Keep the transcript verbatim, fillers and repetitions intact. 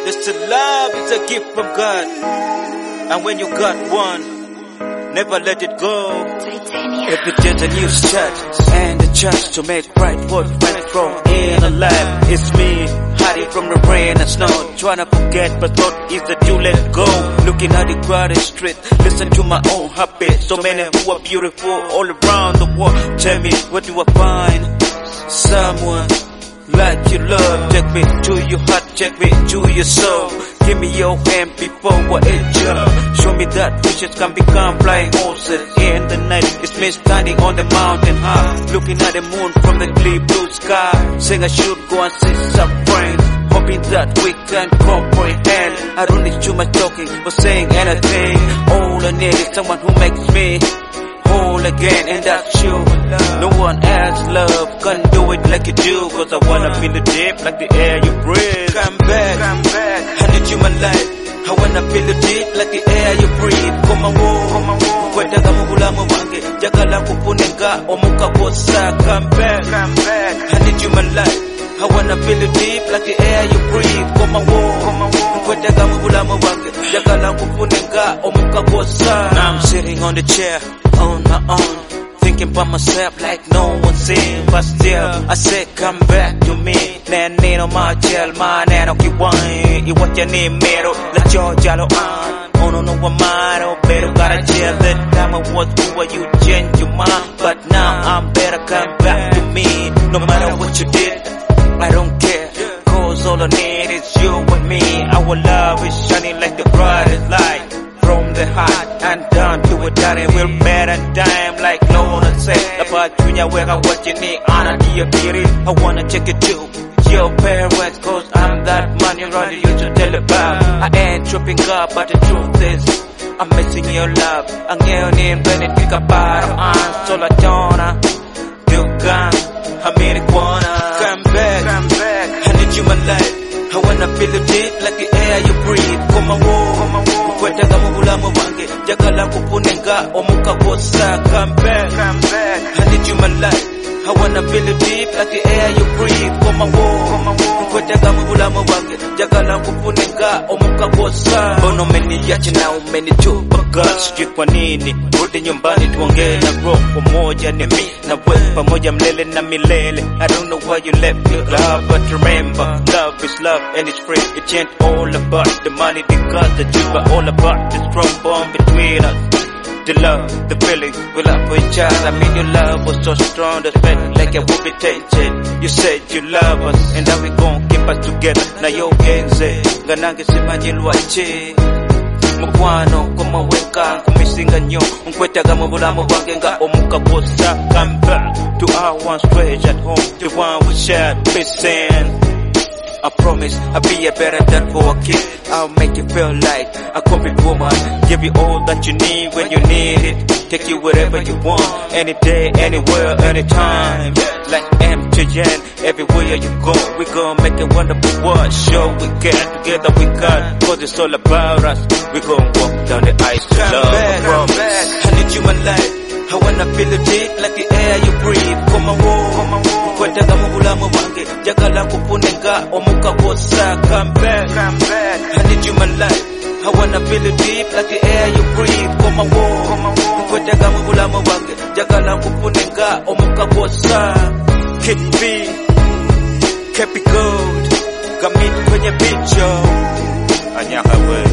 Just a love is a gift from God. And when you got one, never let it go. Every day's a new start and a chance to make right what went wrong in a life. It's me, hiding from the rain and snow, trying to forget, but thought is that you let go. Looking at the crowded street, listen to my own habits. So many who are beautiful all around the world. Tell me, what do I find? Someone like you love. Take me to your heart, take me to your soul. Give me your hand before I hit you. Show me that wishes can become flying horses. In the night, it's me standing on the mountain high, looking at the moon from the clear blue sky. Saying I should go and see some friends, hoping that we can comprehend. I don't need too much talking or saying anything. All I need is someone who makes me whole again, and that's you. No one else love can do it like you do, cause I wanna feel the deep like the air you breathe. Come back, come back, I need you my life. I wanna feel the deep like the air you breathe. Come on, come on, kwenda kama bulamu wange, jagala kupunenga omuka kosa. Come back, come back, I need you my life. I wanna feel the deep like the air you breathe. Come on, come on, kwenda kama bulamu wange, jagala kupunenga omuka kosa. Now I'm sitting on the chair on my own, thinking by myself like no one's seen. But still, I say come back to me. Nanino majel, manano kiwai. Iwacha ni mero, la chojalo an. Oh no no amaro, pero gotta chill. That time I was who are you change your mind. But now I'm better, come back to me. No matter what you did, I don't care. Cause all I need is you and me. Our love is shining like the brightest light. From the heart and down to a daddy, we'll bet and dime like Lona said. About Junior, where I what you need, honor to your beauty. I wanna check it too. Your parents, cause I'm that man you run you to tell about. I ain't tripping up, but the truth is, I'm missing your love. Ang ngayon in benefit ka parang solo Jonah. Dugan, Americana. Come back, come back, I need you my life. I wanna feel the deep like the air you breathe. Come on, come on, kwenda kama bulamu wange, jagala kupunenga omuka kosa. Come back, come back, I need you my life. I wanna feel the deep like the air you breathe. Come on, come on, kwenda kama bulamu wange, jagala kupunenga omuka kosa. Bono umeniacha na umenitupa girl, sijui kwa nini. Rudi nyumbani tuongee na roho pamoja, ni mimi na wewe pamoja milele na milele. I don't know why you left your love, but remember, love is love and it's free. It ain't all about the money, the cars, the juice, but all about the strong bond between us. The love, the feeling, we love for each other. I mean your love was so strong, that felt like I would be tainted. You said you love us, and now we gon' keep us together. Now yo genze, ganange simanyi luache. Mukwano, kuma weka, kumisinga nyo. Unkweta gama bulamu wange nga omuka kosa. Come back to our one stretch at home, the one we shared, missing. I promise I'll be a better dad for a kid. I'll make you feel like a complete woman. Give you all that you need when you need it. Take you wherever you want, any day, anywhere, anytime. Like M T N, everywhere you go, we gon' make a wonderful world. Sure we can, together we can, cause it's all about us. We gon' walk down the ice to love, I promise. I need you my life. I wanna feel the deep like the air you breathe. Come on, come on, kwenda kama bulamu wange, jagala kupunenga omuka kosa. Come back, come back, I need you my life. I wanna feel the deep like the air you breathe. Come on, come on, kwenda kama bulamu wange, jagala kupunenga omuka kosa. Kid B, Cappy Gold, kamit kwenye bicho. Anyaka we.